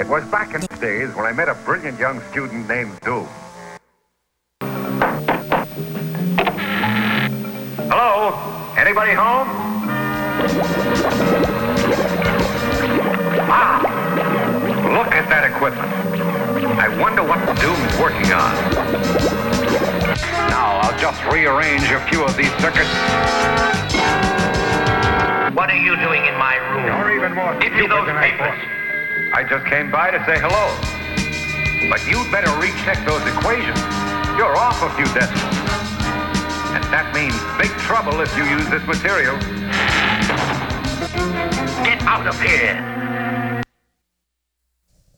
was back in the days when I met a brilliant young student named Doom. Hello? Anybody home? Ah! Look at that equipment. I wonder what Doom's working on. Now, I'll just rearrange a few of these circuits. What are you doing in my room? You're even more Give me those stupid than I papers. thought. I just came by to say hello. But you'd better recheck those equations. You're off a few decimals. And that means big trouble if you use this material. Get out of here.